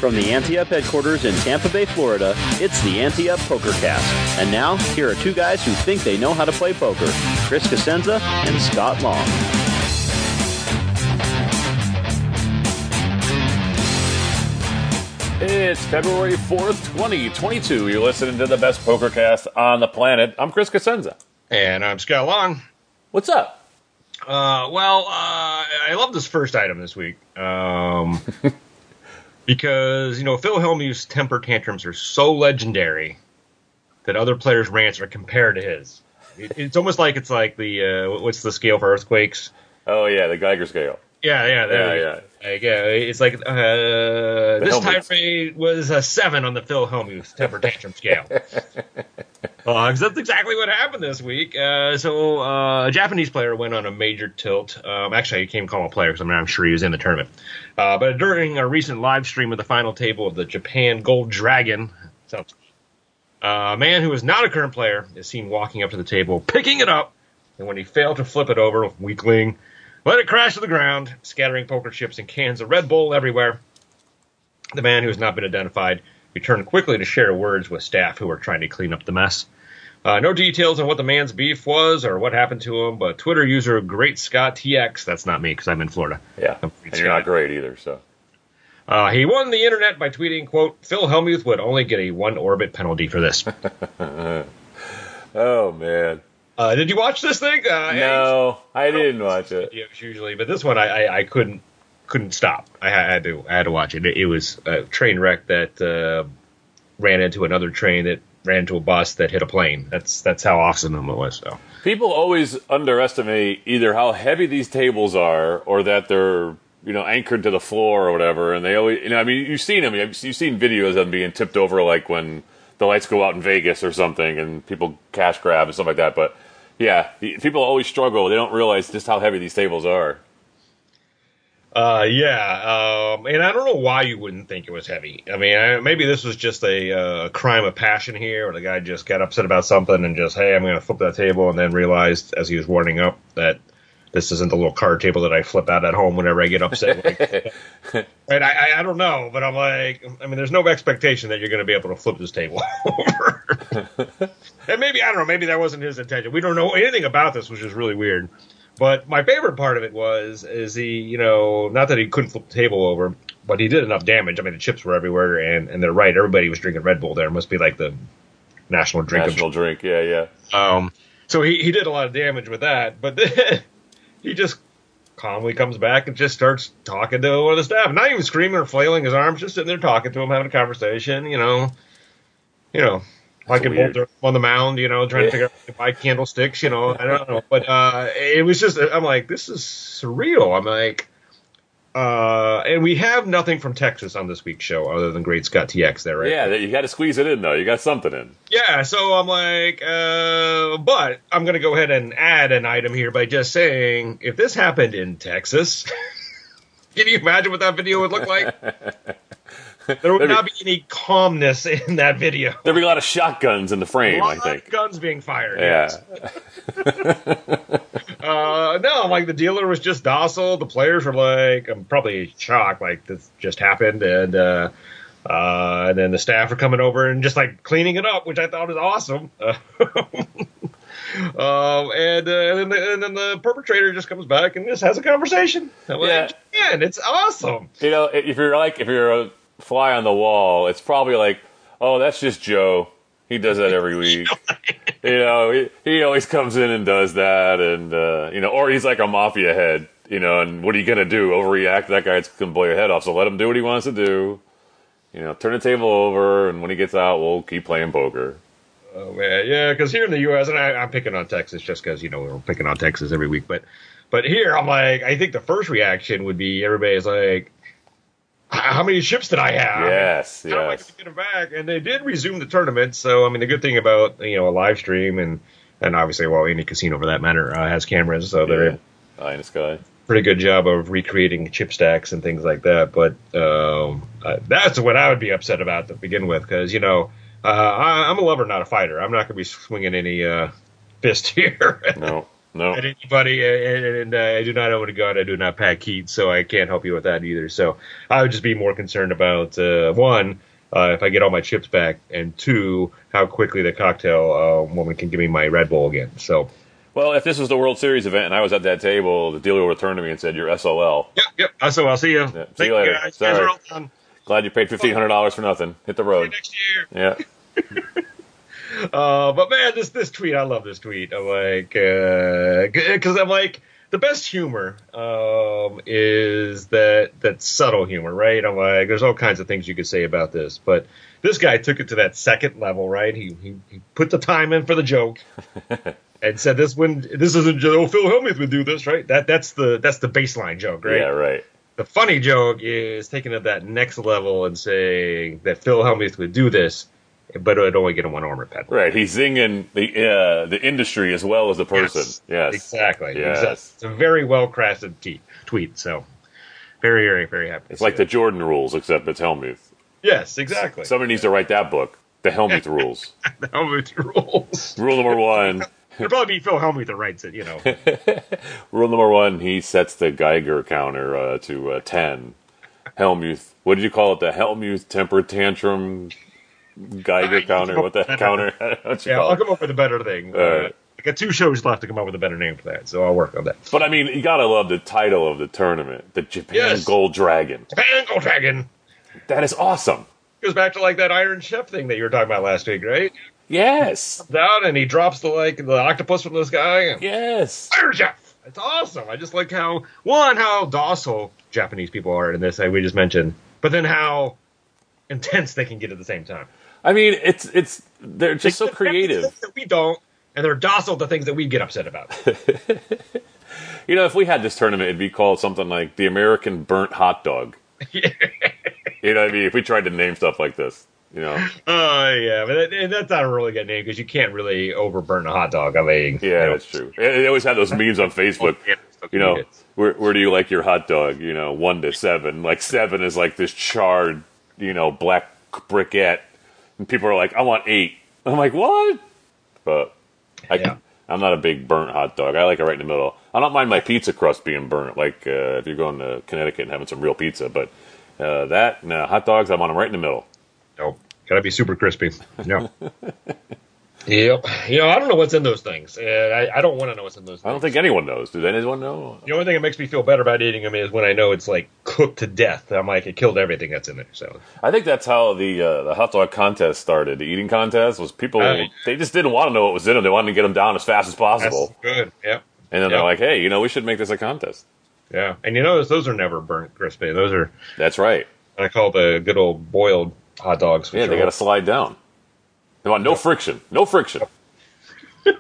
From the Ante Up headquarters in Tampa Bay, Florida, it's the Ante Up PokerCast. And now, here are two guys who think they know how to play poker, Chris Cosenza and Scott Long. It's February 4th, 2022. You're listening to the best PokerCast on the planet. I'm Chris Cosenza. And I'm Scott Long. What's up? I love this first item this week. Because, Phil Hellmuth's temper tantrums are so legendary that other players' rants are compared to his. It's almost like it's like the, what's the scale for earthquakes? Oh, yeah, the Geiger scale. Yeah. It's like this tirade was a 7 on the Phil Hellmuth temper tantrum scale. Because that's exactly what happened this week. So a Japanese player went on a major tilt. Actually, I can't even call him a player because I'm sure he was in the tournament. But during a recent live stream of the final table of the Japan Gold Dragon, a man who is not a current player is seen walking up to the table, picking it up, and when he failed to flip it over, weakling, let it crash to the ground, scattering poker chips and cans of Red Bull everywhere. The man, who has not been identified, returned quickly to share words with staff who were trying to clean up the mess. No details on what the man's beef was or what happened to him, but Twitter user Great Scott TX, that's not me because I'm in Florida. Yeah, and you're not great either, so. He won the internet by tweeting, quote, Phil Hellmuth would only get a 1-orbit penalty for this. Oh, man. Did you watch this thing? No, I didn't watch it. Usually, but this one I couldn't stop. I had to watch it. It was a train wreck that ran into another train that ran into a bus that hit a plane. That's how awesome it was. So people always underestimate either how heavy these tables are or that they're anchored to the floor or whatever. And they always you've seen them. You've seen videos of them being tipped over, like when the lights go out in Vegas or something, and people cash grab and stuff like that. But yeah, people always struggle. They don't realize just how heavy these tables are. And I don't know why you wouldn't think it was heavy. I mean, maybe this was just a crime of passion here, or the guy just got upset about something and just, hey, I'm going to flip that table, and then realized as he was warming up that this isn't the little card table that I flip out at home whenever I get upset. And I don't know, but I'm like, there's no expectation that you're going to be able to flip this table over. And maybe, I don't know, maybe that wasn't his intention. We don't know anything about this, which is really weird. But my favorite part of it is he, not that he couldn't flip the table over, but he did enough damage. The chips were everywhere, and they're right. Everybody was drinking Red Bull there. It must be like the national drink. Yeah. So he did a lot of damage with that, but then he just calmly comes back and just starts talking to one of the staff. Not even screaming or flailing his arms, just sitting there talking to him, having a conversation, like in Boulder on the mound, trying to figure out how to buy candlesticks, I don't know. But it was just, I'm like, this is surreal. I'm like, and we have nothing from Texas on this week's show other than Great Scott TX there, right? Yeah, you got to squeeze it in, though. You got something in. Yeah, so I'm like, but I'm going to go ahead and add an item here by just saying, if this happened in Texas, can you imagine what that video would look like? There would not be any calmness in that video. There'd be a lot of shotguns in the frame, I think. A lot of guns being fired. Yeah. Yes. No, like the dealer was just docile. The players were like, I'm probably shocked, like this just happened. And then the staff are coming over and just like cleaning it up, which I thought was awesome. And then the perpetrator just comes back and just has a conversation. I'm like, man, it's awesome. If you're a fly on the wall, it's probably like, oh, that's just Joe. He does that every week. He always comes in and does that, and or he's like a mafia head, and what are you gonna do? Overreact? That guy's gonna blow your head off. So let him do what he wants to do. Turn the table over, and when he gets out, we'll keep playing poker. Oh man, yeah, because here in the U.S., and I'm picking on Texas just because we're picking on Texas every week, but here I'm like, I think the first reaction would be everybody's like, how many chips did I have? Yes. How am I going to get them back? And they did resume the tournament. So, the good thing about, a live stream and obviously, any casino for that matter has cameras. So they're eye in the sky. Pretty good job of recreating chip stacks and things like that. But that's what I would be upset about to begin with. Because, I'm a lover, not a fighter. I'm not going to be swinging any fist here. No. No. At anybody, and I do not own a gun. I do not pack heat, so I can't help you with that either. So I would just be more concerned about one, if I get all my chips back, and two, how quickly the cocktail woman can give me my Red Bull again. So. Well, if this was the World Series event and I was at that table, the dealer would turn to me and said, "You're SOL." Yep. So I'll see you. Yeah, see you later. Guys. Sorry. Guys are all done. Glad you paid $1,500 for nothing. Hit the road. See you next year. Yeah. But man, this tweet, I love this tweet. I'm like, because I'm like, the best humor is that subtle humor, right? I'm like, there's all kinds of things you could say about this, but this guy took it to that second level, right? He put the time in for the joke. And said this isn't Phil Hellmuth would do this, right? That's the baseline joke, right? Yeah, right. The funny joke is taking it to that next level and saying that Phil Hellmuth would do this, but it would only get him one armor pad. Right. He's zinging the industry as well as the person. Yes. Exactly. Yes. Exactly. It's a very well crafted tweet. So very, very, very happy. It's like the Jordan rules, except it's Hellmuth. Yes, exactly. Somebody needs to write that book. The Hellmuth rules. The Hellmuth rules. Rule number 1. It'll probably be Phil Hellmuth that writes it, you know. Rule number 1, he sets the Geiger counter to 10. Hellmuth, what did you call it? The Hellmuth temper tantrum Geiger counter? What the counter? I'll come up with a better thing. Right. I got 2 shows left to come up with a better name for that, so I'll work on that. But I mean, you gotta love the title of the tournament, the Japan Gold Dragon. Japan Gold Dragon. That is awesome. Goes back to like that Iron Chef thing that you were talking about last week, right? Yes. Down and he drops the octopus from the sky. And Yes. Iron Chef. It's awesome. I just like how docile Japanese people are in this. We just mentioned, but then how intense they can get at the same time. I mean, they're just so creative. That we don't, and they're docile to things that we get upset about. You know, if we had this tournament, it'd be called something like the American Burnt Hot Dog. Yeah. You know what I mean? If we tried to name stuff like this, you know. Yeah, but that's not a really good name because you can't really overburn a hot dog. I mean, yeah, that's true. They always have those memes on Facebook. You know, where do you like your hot dog? You know, 1 to 7. Like 7 is like this charred, you know, black briquette, and people are like, "I want 8." I'm like, "What?" But I'm not a big burnt hot dog. I like it right in the middle. I don't mind my pizza crust being burnt, like if you're going to Connecticut and having some real pizza. But hot dogs, I want them right in the middle. Nope. Gotta be super crispy. No. Yep. You know, I don't know what's in those things. I don't want to know what's in those things. I don't think anyone knows. Does anyone know? The only thing that makes me feel better about eating them is when I know it's like cooked to death. I'm like, it killed everything that's in there. So I think that's how the hot dog contest started. The eating contest was people, they just didn't want to know what was in them. They wanted to get them down as fast as possible. That's good. Yep. And then they're like, hey, you know, we should make this a contest. Yeah. And you notice those are never burnt crispy. Those are. That's right. I call the good old boiled hot dogs. Yeah, they got to slide down. They want no friction. No friction. All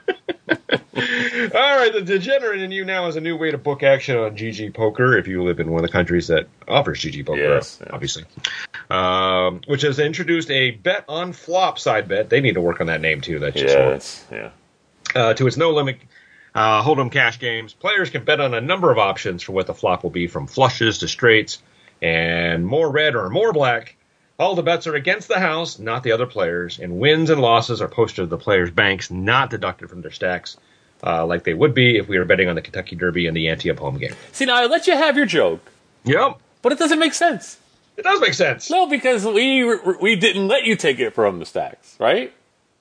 right, the degenerate in you now is a new way to book action on GG Poker if you live in one of the countries that offers GG Poker, obviously. Which has introduced a bet on flop side bet. They need to work on that name too. That's just to its no limit hold'em cash games. Players can bet on a number of options for what the flop will be, from flushes to straights and more red or more black. All the bets are against the house, not the other players, and wins and losses are posted to the players' banks, not deducted from their stacks, like they would be if we were betting on the Kentucky Derby and the Ante-Up home game. See, now I let you have your joke. Yep. But it doesn't make sense. It does make sense. No, because we didn't let you take it from the stacks, right?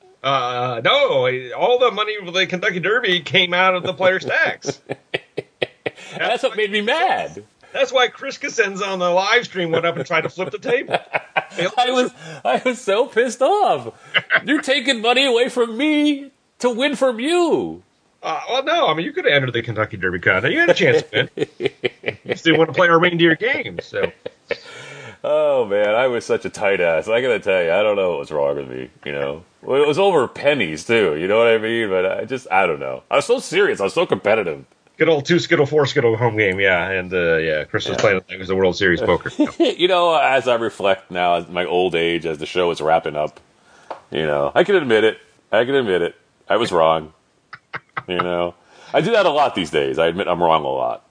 No, all the money for the Kentucky Derby came out of the player stacks. That's what made me mad. That's why Chris Cosenza on the live stream went up and tried to flip the table. I was so pissed off. You're taking money away from me to win from you. Well, no. I mean, you could have entered the Kentucky Derby contest. You had a chance to win. You still want to play our reindeer games. So. Oh, man. I was such a tight ass. I got to tell you, I don't know what was wrong with me, you know. Well, it was over pennies, too. You know what I mean? But I don't know. I was so serious. I was so competitive. Good old 2 Skittle, 4 Skittle home game, yeah. And, Chris was playing it was the World Series poker. You know, as I reflect now, at my old age, as the show is wrapping up, you know, I can admit it. I was wrong. You know, I do that a lot these days. I admit I'm wrong a lot.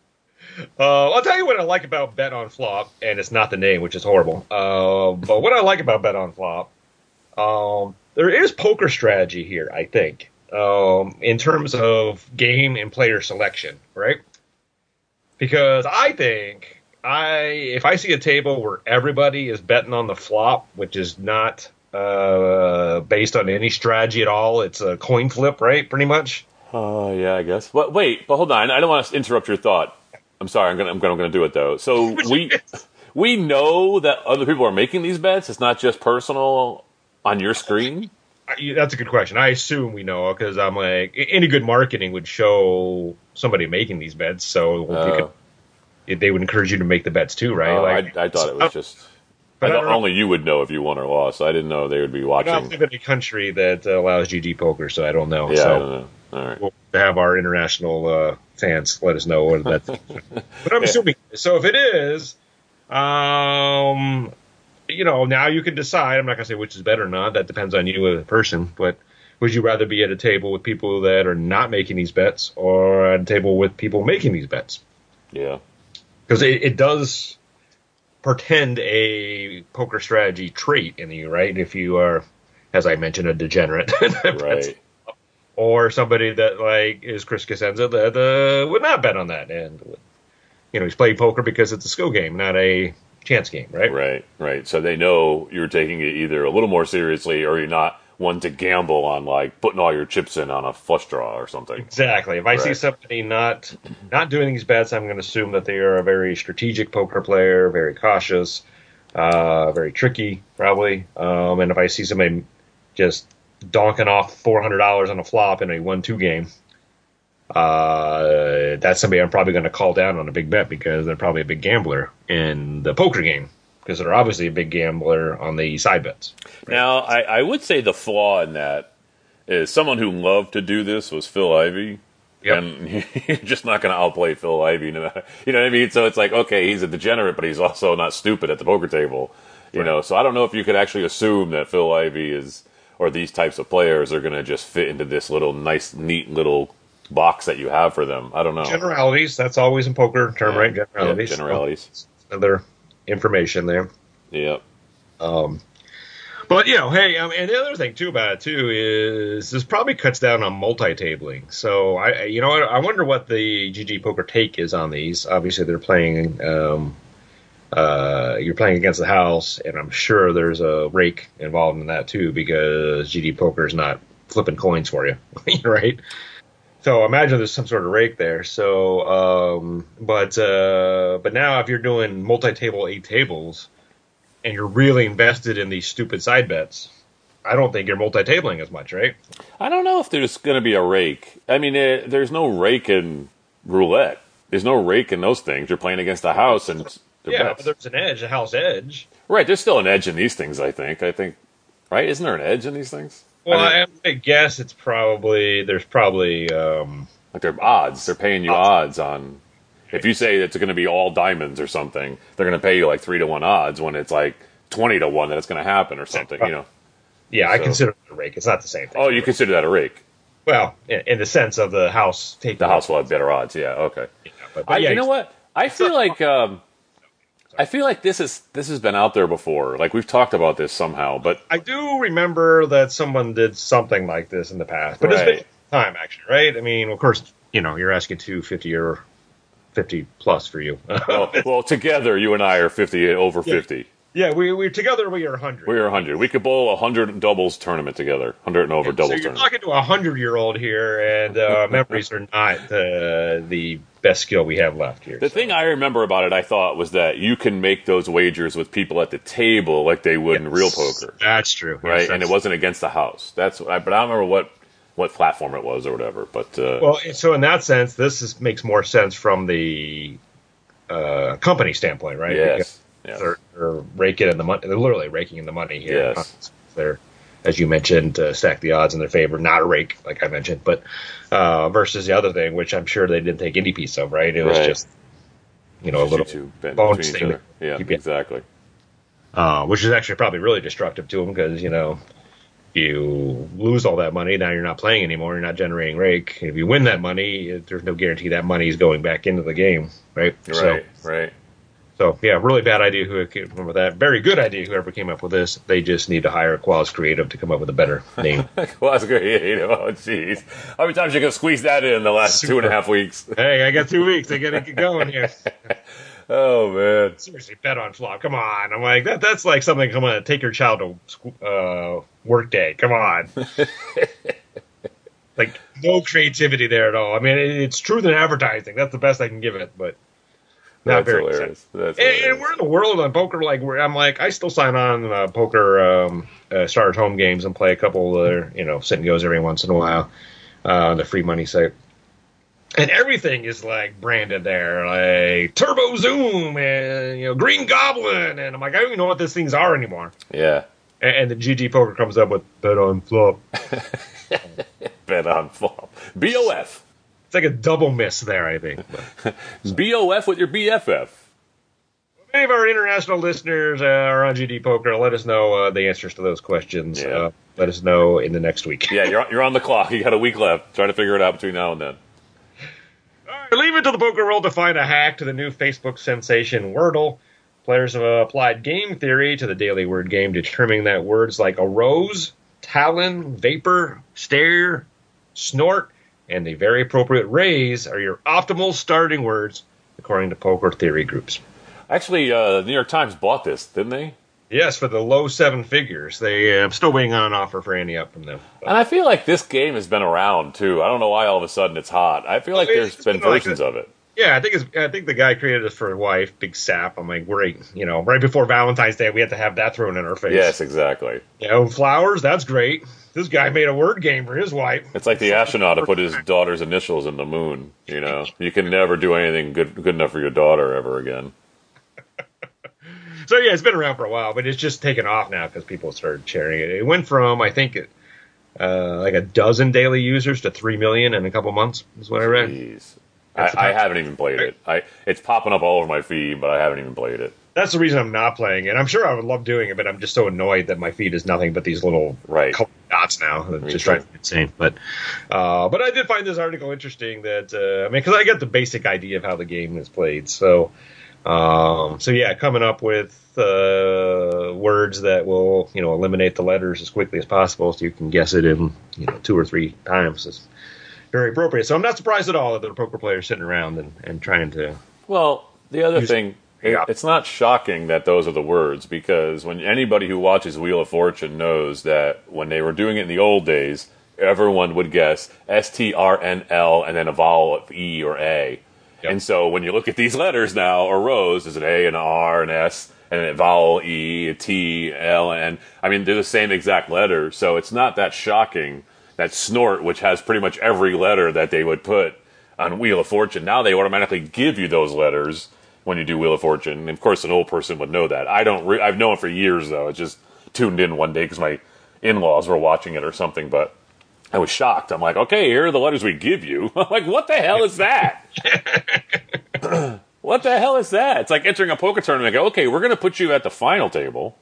I'll tell you what I like about Bet on Flop, and it's not the name, which is horrible. But what I like about Bet on Flop, there is poker strategy here, I think. in terms of game and player selection, right? Because I think if I see a table where everybody is betting on the flop, which is not based on any strategy at all, it's a coin flip, right? Pretty much. Yeah, I guess. But hold on. I don't want to interrupt your thought. I'm sorry. I'm gonna do it though. So we know that other people are making these bets. It's not just personal on your screen. That's a good question. I assume we know because I'm like, any good marketing would show somebody making these bets, so they would encourage you to make the bets too, right? I thought it was just. Only you would know if you won or lost. I didn't know they would be watching. I don't live in a country that allows GG poker, so I don't know. Yeah, so I don't know. All right. We'll have our international fans let us know what that's. But I'm assuming. So if it is, now you can decide. I'm not going to say which is better or not. That depends on you as a person. But would you rather be at a table with people that are not making these bets or at a table with people making these bets? Yeah. Because it does portend a poker strategy trait in you, right? If you are, as I mentioned, a degenerate. Right. Or somebody that, like, is Chris Cosenza that would not bet on that. And, he's playing poker because it's a skill game, not a chance game, right? Right. So they know you're taking it either a little more seriously or you're not one to gamble on, like, putting all your chips in on a flush draw or something. Exactly. If I see somebody not doing these bets, I'm going to assume that they are a very strategic poker player, very cautious, very tricky, probably. And if I see somebody just donking off $400 on a flop in a 1-2 game, that's somebody I'm probably going to call down on a big bet because they're probably a big gambler in the poker game because they're obviously a big gambler on the side bets. Right? Now, I would say the flaw in that is someone who loved to do this was Phil Ivey. Yep. And you're just not going to outplay Phil Ivey. No matter, you know what I mean? So it's like, okay, he's a degenerate, but he's also not stupid at the poker table. You know, so I don't know if you could actually assume that Phil Ivey is, or these types of players are going to just fit into this little nice, neat little box that you have for them. I don't know. Generalities. That's always in poker term, right? Generalities. Yeah, generalities. Other information there. Yep. But, hey, and the other thing, too, about it, too, is this probably cuts down on multi-tabling. So, I wonder what the GG Poker take is on these. Obviously, they're playing, you're playing against the house, and I'm sure there's a rake involved in that, too, because GG Poker is not flipping coins for you, right? So, imagine there's some sort of rake there. So, but now if you're doing multi-table 8 tables, and you're really invested in these stupid side bets, I don't think you're multi-tabling as much, right? I don't know if there's going to be a rake. I mean, there's no rake in roulette. There's no rake in those things. You're playing against the house and but there's an edge, a house edge. Right, there's still an edge in these things, I think, right? Isn't there an edge in these things? Well, I guess there's probably like they're odds. They're paying you odds on. If you say it's going to be all diamonds or something, they're going to pay you like 3-1 odds when it's like 20-1 that it's going to happen or something, Yeah, so, I consider it a rake. It's not the same thing. Oh, you consider that a rake? Well, in the sense of the house taking the house will have better odds. Yeah, okay. Yeah, you know what? I feel like this has been out there before. Like we've talked about this somehow, but I do remember that someone did something like this in the past. But It's been time actually, right? I mean, of course, you're asking 250 or 50 plus for you. well, together you and I are 50 over 50. Yeah, we're together. We are 100. We are 100. We could bowl 100 doubles tournament together. 100 and over doubles tournament. So you're talking to a 100-year-old here, and memories are not the best skill we have left here. The thing I remember about it, I thought, was that you can make those wagers with people at the table like they would in real poker. That's true, right? Yes, and it wasn't against the house. But I don't remember what platform it was or whatever. But so in that sense, makes more sense from the company standpoint, right? Yes. They're raking in the money. They're literally raking in the money here. Yes. They're, as you mentioned, stack the odds in their favor. Not a rake, like I mentioned, but versus the other thing, which I'm sure they didn't take any piece of. Right? It was just a little bonus thing. Yeah, exactly. Which is actually probably really destructive to them because you lose all that money. Now you're not playing anymore. You're not generating rake. If you win that money, there's no guarantee that money is going back into the game. Right. Right. So, yeah, really bad idea who came up with that. Very good idea whoever came up with this. They just need to hire Quaz Creative to come up with a better name. Quaz Creative. Oh, jeez. How many times you can squeeze that in the last 2.5 weeks? Hey, I got 2 weeks. I got to get going here. Oh, man. Seriously, bet on flop. Come on. I'm like, that's like something, come on, take your child to work day. Come on. Like, no creativity there at all. I mean, it's truth in advertising. That's the best I can give it, but not very hilarious. That's hilarious. And we're in the world on poker, like, where I'm like, I still sign on poker Stars home games and play a couple sit and goes every once in a while on the free money site. And everything is like branded there, like Turbo Zoom and Green Goblin, and I'm like, I don't even know what these things are anymore. Yeah. And the GG Poker comes up with bet on flop. Bet on flop. BOF. It's like a double miss there, I think. BOF with your BFF. If any of our international listeners are on GD Poker, let us know the answers to those questions. Yeah. Let us know in the next week. Yeah, you're on the clock. You got a week left. Trying to figure it out between now and then. All right, leave it to the poker world to find a hack to the new Facebook sensation Wordle. Players have applied game theory to the daily word game, determining that words like arose, talon, vapor, stare, snort, and the very appropriate raise are your optimal starting words, according to poker theory groups. Actually, the New York Times bought this, didn't they? Yes, for the low seven figures. I'm still waiting on an offer for any up from them. And I feel like this game has been around, too. I don't know why all of a sudden it's hot. I feel like there's been versions of it. Yeah, I think the guy created this for his wife, Big Sap. I'm like, great. Right before Valentine's Day, we had to have that thrown in our face. Yes, exactly. Flowers, that's great. This guy made a word game for his wife. It's like the astronaut who put his daughter's initials in the moon. You can never do anything good enough for your daughter ever again. So, yeah, it's been around for a while, but it's just taken off now because people started sharing it. It went from, I think, like a dozen daily users to 3 million in a couple months, is what I read. Jeez. I haven't even played it. It's popping up all over my feed, but I haven't even played it. That's the reason I'm not playing it. I'm sure I would love doing it, but I'm just so annoyed that my feed is nothing but these little colored dots now. That just drives me insane. But I did find this article interesting that, because I get the basic idea of how the game is played. So yeah, coming up with words that will, eliminate the letters as quickly as possible so you can guess it in, 2 or 3 times is very appropriate. So I'm not surprised at all that there are poker players sitting around and trying to... Well, the other thing... Yeah. It's not shocking that those are the words, because when anybody who watches Wheel of Fortune knows that when they were doing it in the old days, everyone would guess STRNL and then a vowel of E or A. Yep. And so when you look at these letters now, or rows, there's an A, an R, an S, and a vowel E, a T, L, and I mean, they're the same exact letter. So it's not that shocking that snort, which has pretty much every letter that they would put on Wheel of Fortune, now they automatically give you those letters when you do Wheel of Fortune. And of course, an old person would know that. I've known it for years, though. I just tuned in one day because my in-laws were watching it or something, but I was shocked. I'm like, okay, here are the letters we give you. I'm like, what the hell is that? What the hell is that? It's like entering a poker tournament. I go, okay, we're going to put you at the final table.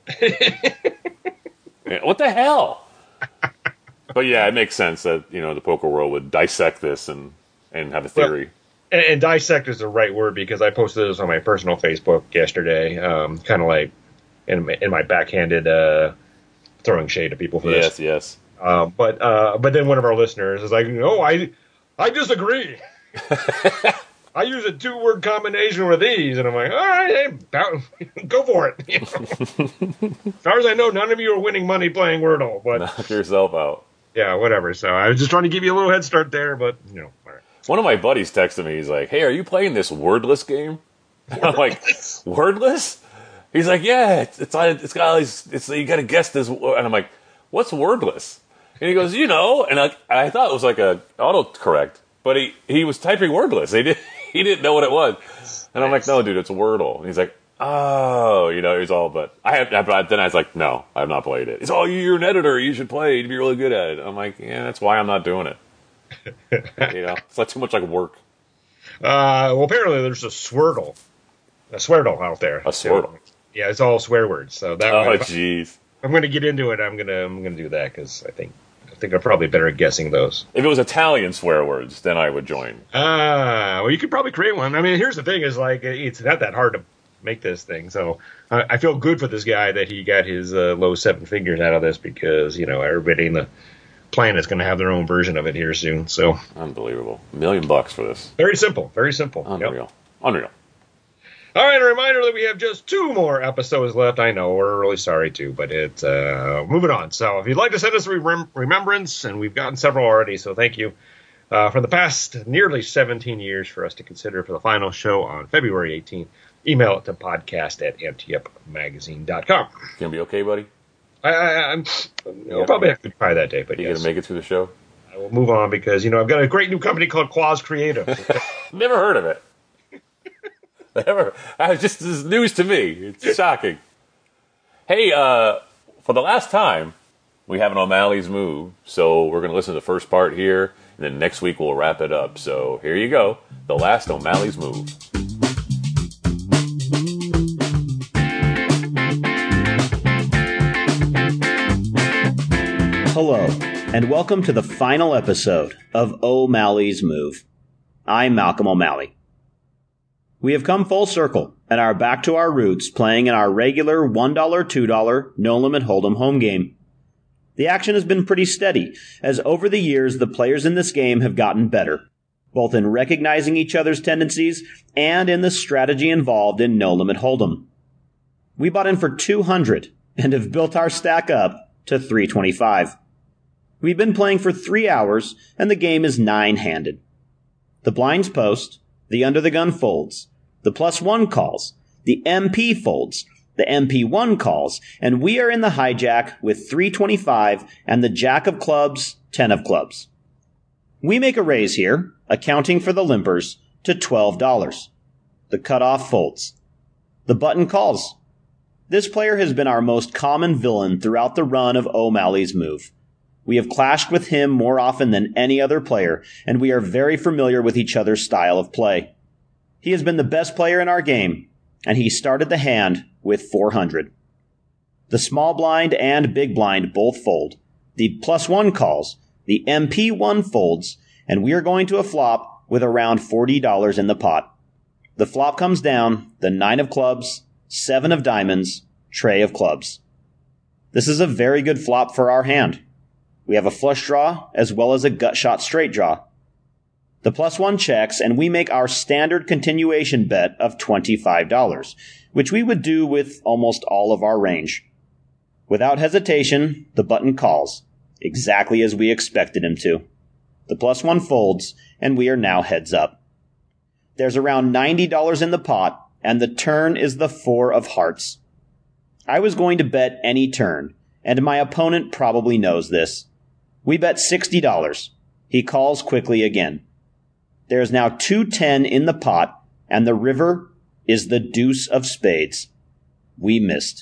What the hell? But yeah, it makes sense that, the poker world would dissect this and have a theory. Well, and dissect is the right word, because I posted this on my personal Facebook yesterday, kind of like in my backhanded throwing shade at people for this. Yes. But then one of our listeners is like, no, I disagree. I use a 2-word combination with these, and I'm like, all right, hey, go for it. As far as I know, none of you are winning money playing Wordle. But knock yourself out. Yeah, whatever. So I was just trying to give you a little head start there, but all right. One of my buddies texted me. He's like, hey, are you playing this wordless game? I'm like, wordless? He's like, yeah, it's got all these, you got to guess this. And I'm like, what's wordless? And he goes, and I thought it was like a autocorrect, but he was typing wordless. He didn't know what it was. And I'm like, no, dude, it's Wordle. And he's like, oh, he's all, but then I was like, no, I have not played it. He's all, you're an editor, you should play, you'd be really good at it. I'm like, yeah, that's why I'm not doing it. It's like too much like work. Well, apparently there's a Swirtle out there. A Swirtle. Yeah, it's all swear words. So that. Oh, jeez. I'm going to get into it. I'm gonna do that because I think I'm probably better at guessing those. If it was Italian swear words, then I would join. Well, you could probably create one. I mean, here's the thing: is like it's not that hard to make this thing. So I feel good for this guy that he got his low 7 figures out of this because, everybody in the planet's going to have their own version of it here soon. So unbelievable. $1 million for this. Very simple. Very simple. Unreal. Yep. Unreal. All right, a reminder that we have just 2 more episodes left. I know, we're really sorry too, but it's moving on. So if you'd like to send us a remembrance, and we've gotten several already, so thank you. For the past nearly 17 years for us to consider for the final show on February 18th, email it to podcast@antupmagazine.com. Gonna be okay, buddy? I'll probably have to try that day, but you yes. Gonna make it through the show? I will move on because, I've got a great new company called Claws Creative. Never heard of it. This is news to me. It's shocking. Hey, for the last time, we have an O'Malley's Move, so we're going to listen to the first part here, and then next week we'll wrap it up. So here you go, the last O'Malley's Move. Hello, and welcome to the final episode of O'Malley's Move. I'm Malcolm O'Malley. We have come full circle and are back to our roots, playing in our regular $1, $2 no-limit hold'em home game. The action has been pretty steady, as over the years the players in this game have gotten better, both in recognizing each other's tendencies and in the strategy involved in no-limit hold'em. We bought in for 200 and have built our stack up to 325. We've been playing for 3 hours, and the game is 9-handed. The blinds post, the under the gun folds, the +1 calls, the MP folds, the MP1 calls, and we are in the hijack with 325 and the jack of clubs, 10 of clubs. We make a raise here, accounting for the limpers, to $12. The cutoff folds. The button calls. This player has been our most common villain throughout the run of O'Malley's Move. We have clashed with him more often than any other player, and we are very familiar with each other's style of play. He has been the best player in our game, and he started the hand with 400. The small blind and big blind both fold. The +1 calls, the MP1 folds, and we are going to a flop with around $40 in the pot. The flop comes down, the 9 of clubs, 7 of diamonds, tray of clubs. This is a very good flop for our hand. We have a flush draw as well as a gut shot straight draw. The +1 checks, and we make our standard continuation bet of $25, which we would do with almost all of our range. Without hesitation, the button calls, exactly as we expected him to. The +1 folds, and we are now heads up. There's around $90 in the pot, and the turn is the 4 of hearts. I was going to bet any turn, and my opponent probably knows this. We bet $60. He calls quickly again. There is now 210 in the pot, and the river is the deuce of spades. We missed.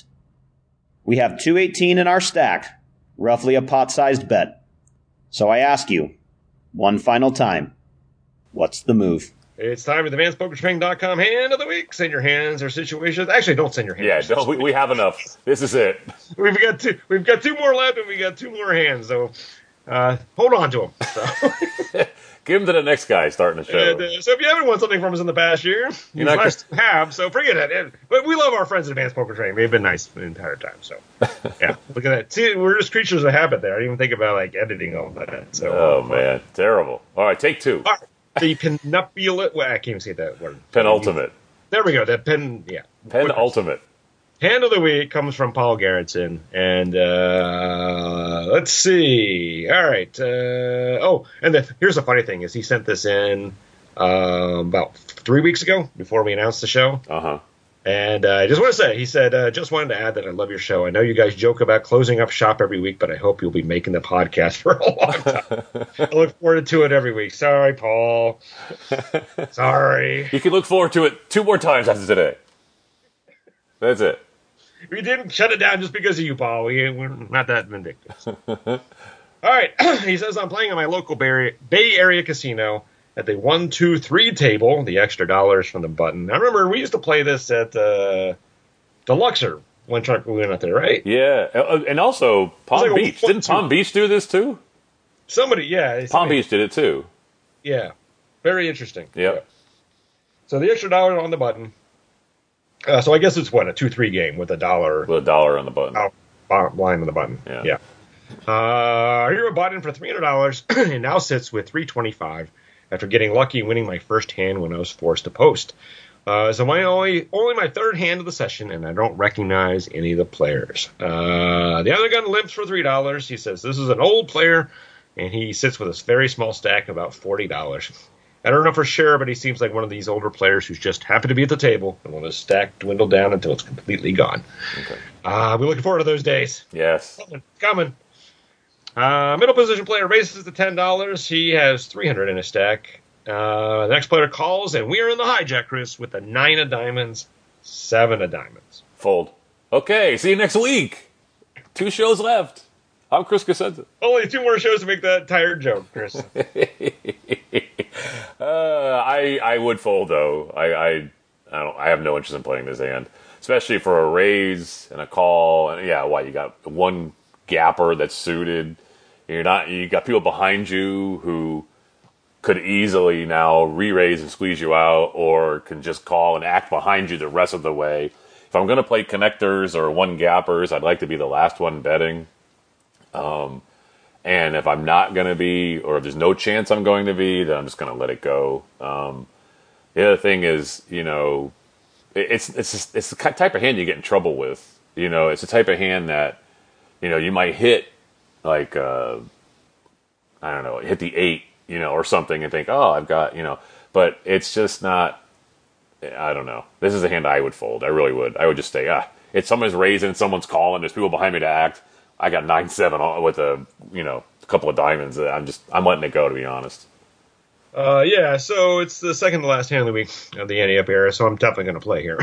We have 218 in our stack, roughly a pot-sized bet. So I ask you, one final time, what's the move? It's time for the AdvancedPokerTraining.com hand of the week. Send your hands or situations. Actually, don't send your hands. Yeah, we have enough. This is it. We've got 2 more left, and we got 2 more hands. So hold on to them. So. Give them to the next guy starting the show. So if you haven't won something from us in the past year, you have, so forget it. But we love our friends at Advanced Poker Training. They've been nice the entire time. So, yeah, look at that. See, we're just creatures of habit there. I didn't even think about, editing all that. So, man, terrible. All right, take 2. All right. The penultimate, I can't even say that word. Penultimate. There we go. Penultimate. Hand of the week comes from Paul Gerritsen, and let's see. All right. Here's the funny thing: is he sent this in about 3 weeks ago before we announced the show. Uh-huh. And I just want to say, he said, just wanted to add that I love your show. I know you guys joke about closing up shop every week, but I hope you'll be making the podcast for a long time. I look forward to it every week. Sorry, Paul. Sorry. You can look forward to it 2 more times after today. That's it. We didn't shut it down just because of you, Paul. We're not that vindictive. All right. He says, I'm playing at my local Bay Area casino at the 1, 2, 3 table, the extra dollars from the button. I remember we used to play this at Deluxer one time we went out there, right? Yeah. And also Palm Beach. Didn't Palm Beach do this too? Somebody, yeah. Palm Beach did it too. Yeah. Very interesting. Yep. Yeah. So the extra dollar on the button. So I guess it's what, a 2-3 game with $1. With $1 on the button. Line on the button. Yeah. Our hero bought in for $300 and now sits with $325 after getting lucky winning my first hand when I was forced to post. So only my third hand of the session, and I don't recognize any of the players. The other gun limps for $3. He says this is an old player, and he sits with a very small stack of about $40. I don't know for sure, but he seems like one of these older players who's just happy to be at the table and want his stack dwindle down until it's completely gone. Okay. We're looking forward to those days. Yes. Coming. Middle position player raises to $10. He has $300 in his stack. The next player calls, and we are in the hijack, Chris, with a 9 of diamonds, 7 of diamonds. Fold. Okay, see you next week. 2 shows left. I'm Chris Cosenza. Only 2 more shows to make that tired joke, Chris. I would fold though. I have no interest in playing this hand, especially for a raise and a call. And you got one gapper that's suited. You got people behind you who could easily now re-raise and squeeze you out, or can just call and act behind you the rest of the way. If I'm going to play connectors or one gappers, I'd like to be the last one betting. And if I'm not going to be, or if there's no chance I'm going to be, then I'm just going to let it go. The other thing is, it's the type of hand you get in trouble with. It's the type of hand that, you might hit like, hit the 8, or something and think, oh, I've got, but it's just not, I don't know. This is a hand I would fold. I really would. I would just say, if someone's raising, someone's calling, there's people behind me to act. I got 9-7 with a couple of diamonds. I'm letting it go, to be honest. So it's the second to last hand of the week of the ante-up era, so I'm definitely going to play here.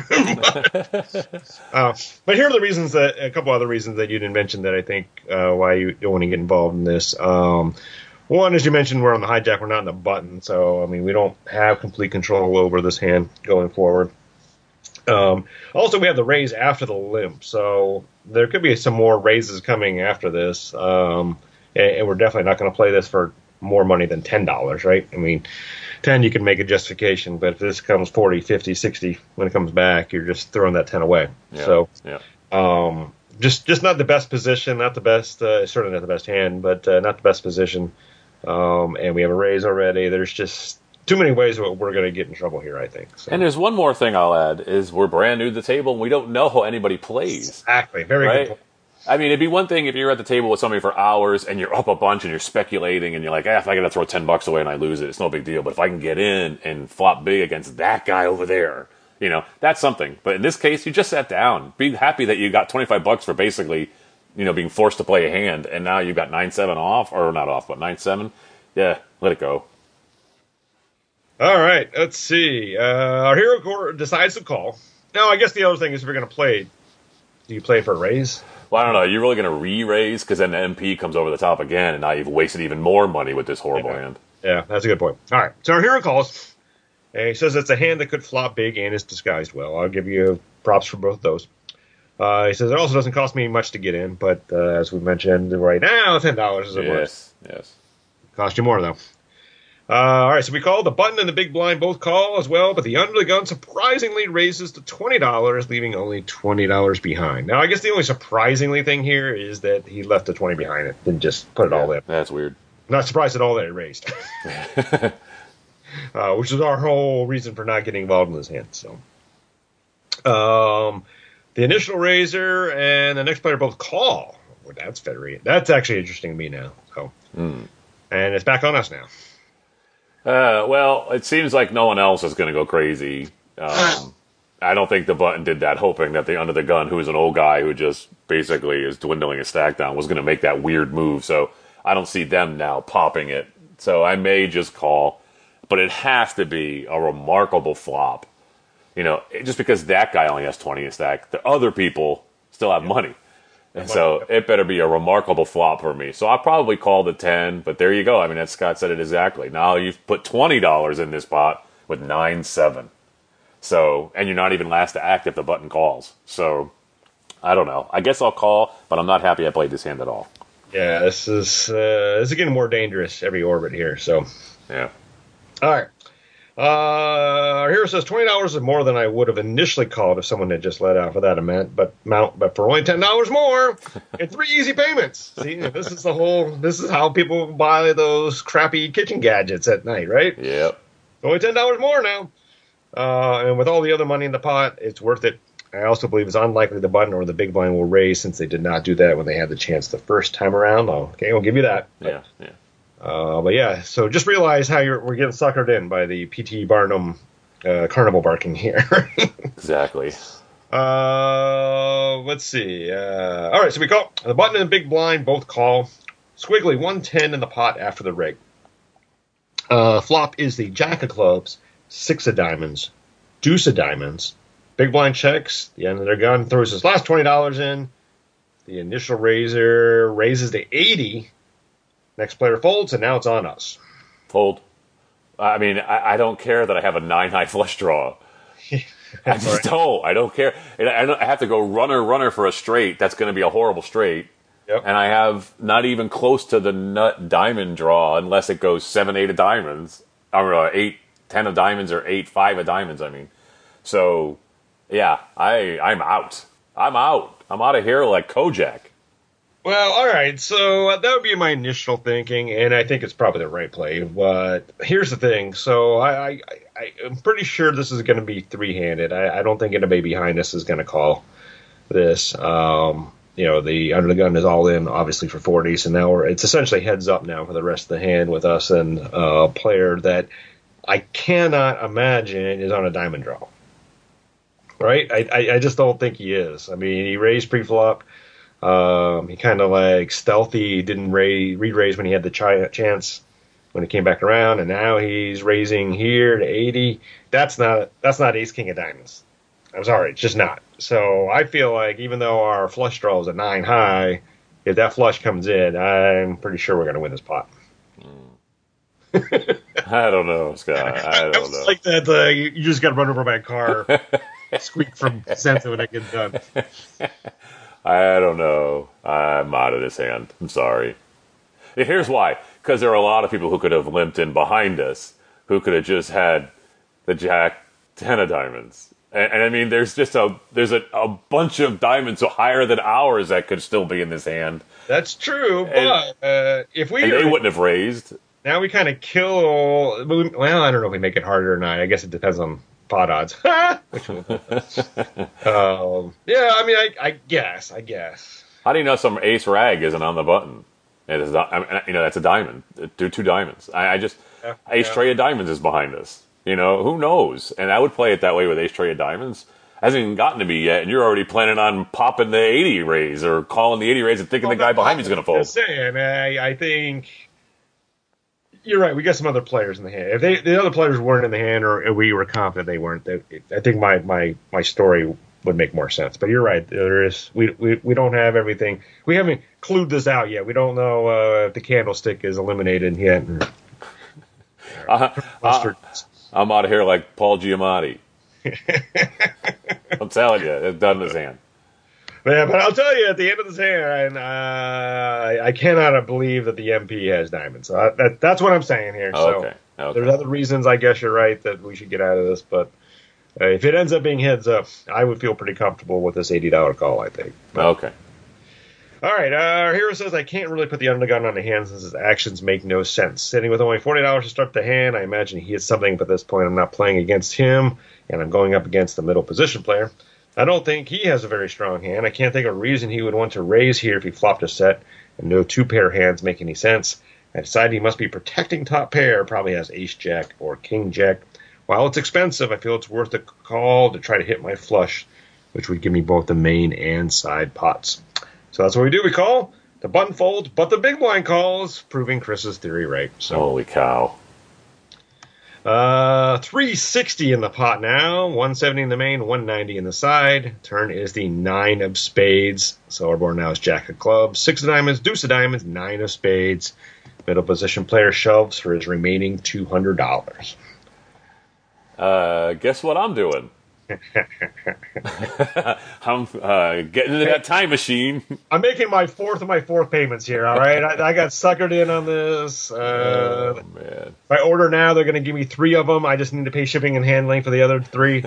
But here are a couple other reasons that you didn't mention that I think why you don't want to get involved in this. One, as you mentioned, we're on the hijack, we're not on the button, so we don't have complete control over this hand going forward. Also, we have the raise after the limp, so there could be some more raises coming after this, and we're definitely not going to play this for more money than $10, right? 10 you can make a justification, but if this comes 40, 50, 60 when it comes back, you're just throwing that 10 away. Yeah, so, yeah. Just not the best position, not the best, certainly not the best hand, but not the best position. And we have a raise already. There's just too many ways that we're going to get in trouble here, I think. So. And there's one more thing I'll add, is we're brand new to the table, and we don't know how anybody plays. Exactly. Very good point. It'd be one thing if you're at the table with somebody for hours, and you're up a bunch, and you're speculating, and you're like, if I got to throw $10 away and I lose it, it's no big deal. But if I can get in and flop big against that guy over there, that's something. But in this case, you just sat down. Be happy that you got $25 for basically, being forced to play a hand, and now you've got 9-7 off, or not off, but 9-7. Yeah, let it go. All right, let's see. Our hero decides to call. Now, I guess the other thing is if you're going to play, do you play for a raise? Well, I don't know. You're really going to re-raise because then the MP comes over the top again, and now you've wasted even more money with this horrible hand. Yeah, that's a good point. All right, so our hero calls. And he says it's a hand that could flop big and is disguised well. I'll give you props for both those. He says it also doesn't cost me much to get in, but as we mentioned right now, $10 is a Yes. Cost you more, though. All right, so we call the button and the big blind both call as well, but the under the gun surprisingly raises to $20, leaving only $20 behind. Now, I guess the only surprisingly thing here is that he left the 20 behind it, didn't just put it all in. That's weird. Not surprised at all that it raised. Which is our whole reason for not getting involved in this hand. So, the initial raiser and the next player both call. Well, that's actually interesting to me now. So, and it's back on us now. Well, it seems like no one else is going to go crazy. I don't think the button did that, hoping that the under the gun, who is an old guy who just basically is dwindling his stack down, was going to make that weird move. So I don't see them now popping it. So I may just call. But it has to be a remarkable flop. Just because that guy only has 20 in stack, the other people still have money. And so it better be a remarkable flop for me. So I'll probably call the 10, but there you go. As Scott said it exactly. Now you've put $20 in this pot with 9-7. So, and you're not even last to act if the button calls. So, I don't know. I guess I'll call, but I'm not happy I played this hand at all. Yeah, this is getting more dangerous every orbit here. So, yeah. All right. Our hero says $20 is more than I would have initially called if someone had just let out for that amount, but for only $10 more and 3 easy payments. See, this is how people buy those crappy kitchen gadgets at night, right? Yep. Only $10 more now. And with all the other money in the pot, it's worth it. I also believe it's unlikely the button or the big blind will raise since they did not do that when they had the chance the first time around. Okay, we'll give you that. Yeah. But yeah, so just realize how we're getting suckered in by the P.T. Barnum carnival barking here. Exactly. Let's see. All right, so we call. The button and the big blind both call. Squiggly, 110 in the pot after the rig. Flop is the jack of clubs, 6 of diamonds, deuce of diamonds. Big blind checks. The end of their gun throws his last $20 in. The initial raiser raises to 80. Next player folds, and now it's on us. Fold. I mean, I don't care that I have a 9-high flush draw. I just don't. I don't care. I have to go runner for a straight. That's going to be a horrible straight. Yep. And I have not even close to the nut diamond draw unless it goes 7-8 of diamonds. Or 8-10 of diamonds or 8-5 of diamonds, I mean. So, yeah, I'm out. I'm out of here like Kojak. Well, all right, so that would be my initial thinking, and I think it's probably the right play. But here's the thing. So I'm pretty sure this is going to be three-handed. I don't think anybody behind us is going to call this. The under the gun is all in, obviously, for 40, so now it's essentially heads up now for the rest of the hand with us and a player that I cannot imagine is on a diamond draw. Right? I just don't think he is. I mean, he raised pre-flop. He kind of like stealthy, didn't re-raise when he had the chance when he came back around, and now he's raising here to 80. That's not ace king of diamonds. I'm sorry, it's just not. So I feel like even though our flush draw is a 9 high, if that flush comes in, I'm pretty sure we're going to win this pot. I don't know, Scott. I don't know. Like that, you just got run over by a car, squeak from Santa when I get done. I don't know. I'm out of this hand. I'm sorry. Here's why. Because there are a lot of people who could have limped in behind us, who could have just had the jack 10 of diamonds. And I mean, there's a bunch of diamonds higher than ours that could still be in this hand. That's true, but if we... And they wouldn't have raised. Now we kind of kill... Well, I don't know if we make it harder or not. I guess it depends on pot odds. Yeah, I mean, I guess. How do you know some ace rag isn't on the button? It is not, that's a diamond. Do 2 diamonds. Ace tray of diamonds is behind us. Who knows? And I would play it that way with ace tray of diamonds. Hasn't even gotten to me yet, and you're already planning on popping the 80 raise or calling the 80 raise and thinking the guy behind me is going to fold. Just saying, I think you're right. We got some other players in the hand. If the other players weren't in the hand, or we were confident they weren't, I think my story would make more sense. But you're right. There is we don't have everything. We haven't clued this out yet. We don't know if the candlestick is eliminated yet. I'm out of here like Paul Giamatti. I'm telling you, it's done in his hand. Yeah, but I'll tell you, at the end of this hand, I cannot believe that the MP has diamonds. So that's what I'm saying here. Okay. There's other reasons, I guess you're right, that we should get out of this. But if it ends up being heads up, I would feel pretty comfortable with this $80 call, I think. Okay. All right. Our hero says, I can't really put the undergun on the hand since his actions make no sense. Sitting with only $40 to start the hand, I imagine he hits something, but at this point I'm not playing against him, and I'm going up against the middle position player. I don't think he has a very strong hand. I can't think of a reason he would want to raise here if he flopped a set, and no 2-pair hands make any sense. I decided he must be protecting top pair, probably has ace-jack or king-jack. While it's expensive, I feel it's worth a call to try to hit my flush, which would give me both the main and side pots. So that's what we do. We call. The button folds, but the big blind calls, proving Chris's theory right. So, holy cow. 360 in the pot now, 170 in the main, 190 in the side. Turn is the 9 of spades. So our board now is jack of clubs, 6 of diamonds, deuce of diamonds, 9 of spades. Middle position player shoves for his remaining $200. Guess what I'm doing? I'm getting into that time machine. I'm making my fourth payments here, all right? I got suckered in on this. Oh, man. If I order now, they're going to give me 3 of them. I just need to pay shipping and handling for the other 3.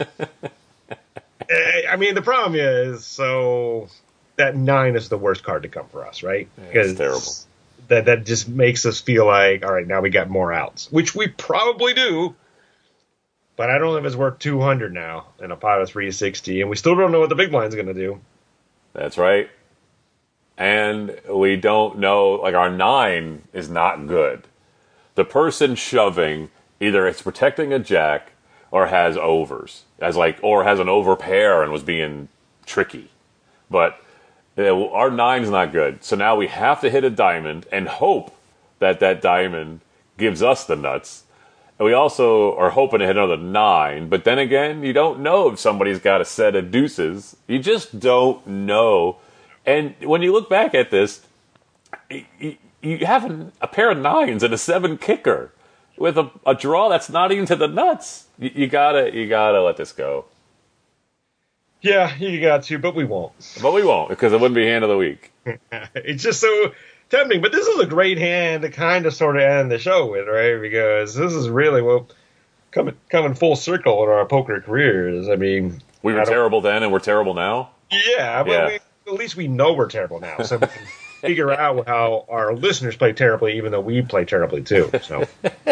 I mean, the problem is, so that 9 is the worst card to come for us, right? It's terrible. That just makes us feel like, all right, now we got more outs, which we probably do. But I don't know if it's worth 200 now in a pot of 360, and we still don't know what the big blind's going to do. That's right. And we don't know, like, our 9 is not good. The person shoving, either it's protecting a jack or has overs, or has an over pair and was being tricky. But our 9's not good. So now we have to hit a diamond and hope that diamond gives us the nuts. And we also are hoping to hit another 9. But then again, you don't know if somebody's got a set of deuces. You just don't know. And when you look back at this, you have a pair of 9s and a 7 kicker with a draw that's not even to the nuts. You gotta let this go. Yeah, you got to, but we won't. But we won't, because it wouldn't be hand of the week. It's just so tempting. But this is a great hand to kind of sort of end the show with, right? Because this is really coming full circle in our poker careers. I mean, we were terrible then, and we're terrible now. Yeah, but at least we know we're terrible now, so we can figure out how our listeners play terribly, even though we play terribly too. So.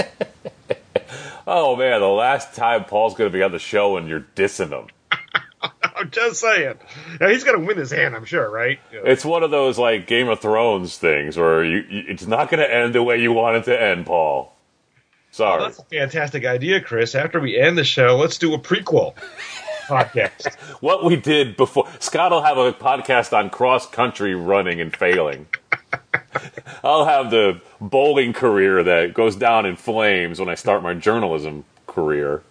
Oh man, the last time Paul's going to be on the show, and you're dissing him. I'm just saying. Now, he's going to win this hand, I'm sure, right? It's one of those like Game of Thrones things where it's not going to end the way you want it to end, Paul. Sorry. Well, that's a fantastic idea, Chris. After we end the show, let's do a prequel podcast. What we did before. Scott will have a podcast on cross-country running and failing. I'll have the bowling career that goes down in flames when I start my journalism career.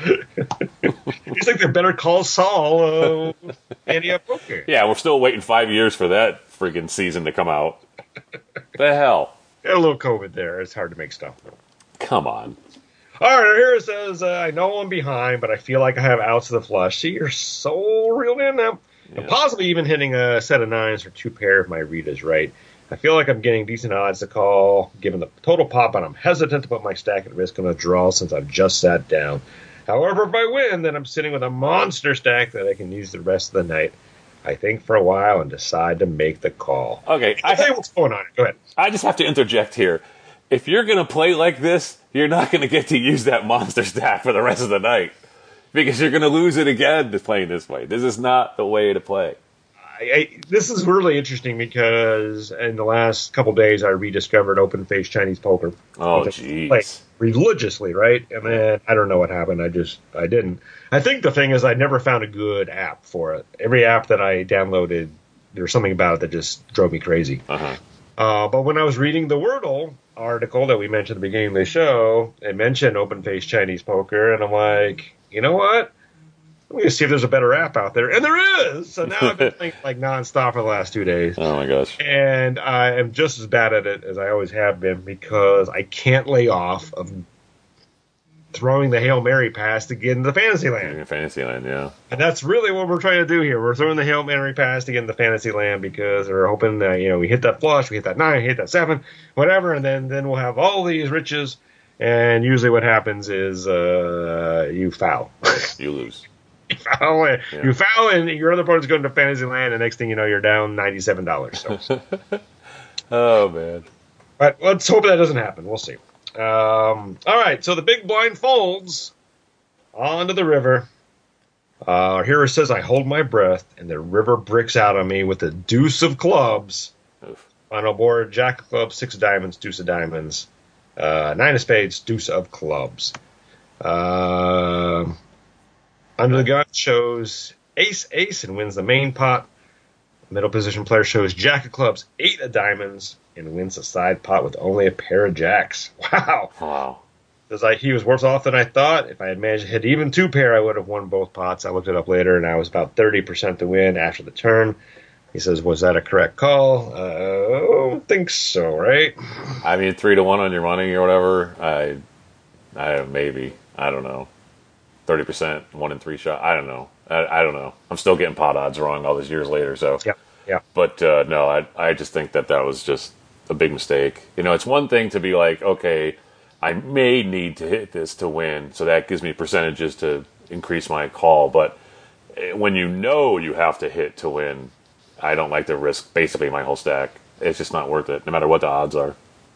He's like the Better Call Saul Andy Poker. Yeah, we're still waiting 5 years for that freaking season to come out. The hell? Got a little COVID there. It's hard to make stuff. Come on. All right, here it says, I know I'm behind, but I feel like I have outs of the flush. See, you're so reeled in now. Yeah. And possibly even hitting a set of 9s or 2 pair if my read is right. I feel like I'm getting decent odds to call, given the total pop, and I'm hesitant to put my stack at risk on a draw since I've just sat down. However, if I win, then I'm sitting with a monster stack that I can use the rest of the night. I think for a while and decide to make the call. Okay. I'll tell you what's going on. Go ahead. I just have to interject here. If you're going to play like this, you're not going to get to use that monster stack for the rest of the night. Because you're going to lose it again to playing this way. This is not the way to play. This is really interesting because in the last couple days I rediscovered open-faced Chinese poker. Oh, jeez. Religiously, right? And then I don't know what happened. I didn't. I think the thing is I never found a good app for it. Every app that I downloaded, there was something about it that just drove me crazy. Uh-huh. But when I was reading the Wordle article that we mentioned at the beginning of the show, it mentioned open-faced Chinese poker, and I'm like, you know what? I'm going to see if there's a better app out there. And there is! So now I've been playing like nonstop for the last 2 days. Oh, my gosh. And I am just as bad at it as I always have been because I can't lay off of throwing the Hail Mary pass to get into Fantasyland. Fantasyland, yeah. And that's really what we're trying to do here. We're throwing the Hail Mary pass to get into Fantasyland because we're hoping that, we hit that flush, we hit that 9, we hit that 7, whatever, and then we'll have all these riches. And usually what happens is you foul. You lose. You foul, and your other opponent's going to Fantasyland, and next thing you know, you're down $97. So. Oh, man. But let's hope that doesn't happen. We'll see. All right, so the big blind folds onto the river. Our hero says, I hold my breath, and the river bricks out on me with the deuce of clubs. Oof. Final board, jack of clubs, 6 of diamonds, deuce of diamonds, 9 of spades, deuce of clubs. Under the gun shows ace, ace, and wins the main pot. Middle position player shows jack of clubs, 8 of diamonds, and wins the side pot with only a pair of jacks. Wow. Says he was worse off than I thought. If I had managed to hit even 2 pair, I would have won both pots. I looked it up later, and I was about 30% to win after the turn. He says, was that a correct call? I don't think so, right? I mean, 3-1 on your money or whatever. I maybe. I don't know. 30%, 1 in 3 shot. I don't know. I don't know. I'm still getting pot odds wrong all these years later. So yeah. But no, I just think that was just a big mistake. It's one thing to be like, okay, I may need to hit this to win, so that gives me percentages to increase my call. But when you have to hit to win, I don't like to risk basically my whole stack. It's just not worth it, no matter what the odds are.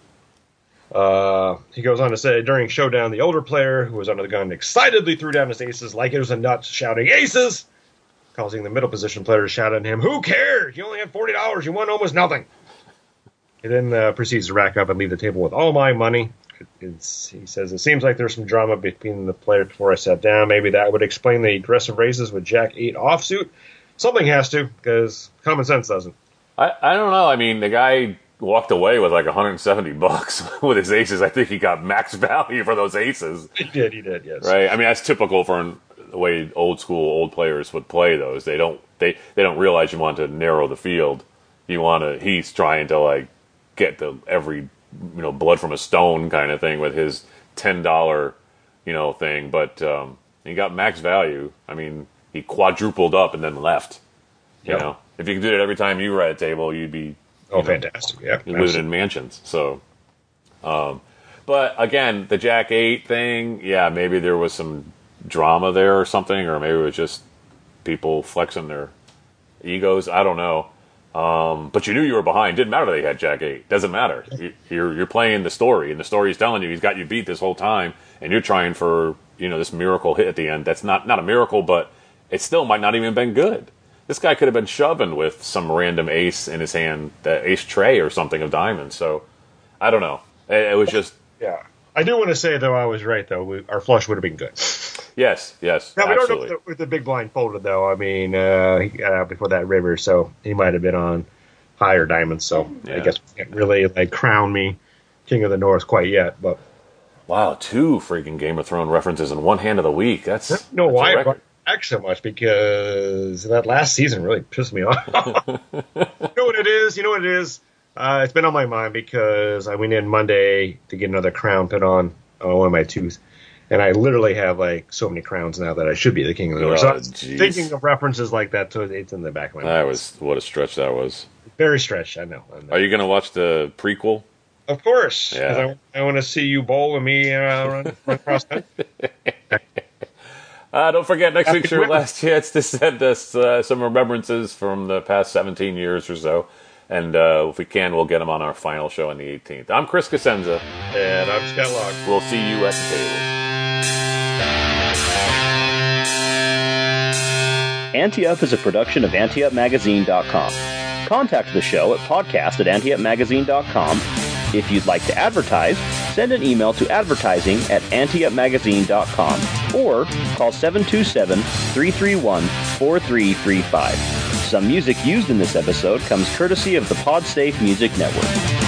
He goes on to say, during showdown, the older player who was under the gun excitedly threw down his aces like it was a nut, shouting, "Aces!" causing the middle position player to shout at him, "Who cares? You only had $40. You won almost nothing." He then proceeds to rack up and leave the table with all my money. He says, it seems like there's some drama between the players before I sat down. Maybe that would explain the aggressive raises with Jack-8 offsuit. Something has to, because common sense doesn't. I don't know. I mean, the guy walked away with like $170 with his aces. I think he got max value for those aces. He did, yes. Right? I mean, that's typical for the way old players would play those. They don't realize you want to narrow the field. He's trying to like get every blood from a stone kind of thing with his $10 thing, but he got max value. I mean, he quadrupled up and then left. You know, if you could do it every time you were at a table, you'd be fantastic. Yeah, living in mansions. So, but again, the Jack-8 thing, yeah, maybe there was some drama there or something, or maybe it was just people flexing their egos. I don't know. But you knew you were behind. Didn't matter that he had Jack-8. Doesn't matter. You're playing the story, and the story's telling you he's got you beat this whole time, and you're trying for this miracle hit at the end. That's not a miracle, but it still might not even have been good. This guy could have been shoving with some random ace in his hand, the ace tray or something of diamonds. So I don't know. It was just I do want to say though I was right though. Our flush would have been good. Yes. Now we don't know with the big blind folded though. I mean, he got out before that river, so he might have been on higher diamonds. So I guess we can't really crown me King of the North quite yet. But wow, 2 freaking Game of Thrones references in one hand of the week. That's why I brought back so much, because that last season really pissed me off. You know what it is? It's been on my mind because I went in Monday to get another crown put on one of my tooth. And I literally have so many crowns now that I should be the King of the North. So I was thinking of references like that, so it's in the back of my mind. What a stretch that was. Very stretched, I know. Are you going to watch the prequel? Of course. Yeah. I want to see you bowl and me run across that. Don't forget, next week's your last chance to send us some remembrances from the past 17 years or so. And if we can, we'll get them on our final show on the 18th. I'm Chris Cosenza. And I'm Scott Locke. We'll see you at the table. Ante-Up is a production of AnteUpMagazine.com. Contact the show at podcast@AnteUpMagazine.com. If you'd like to advertise, send an email to advertising@AnteUpMagazine.com or call 727-331-4335. Some music used in this episode comes courtesy of the PodSafe Music Network.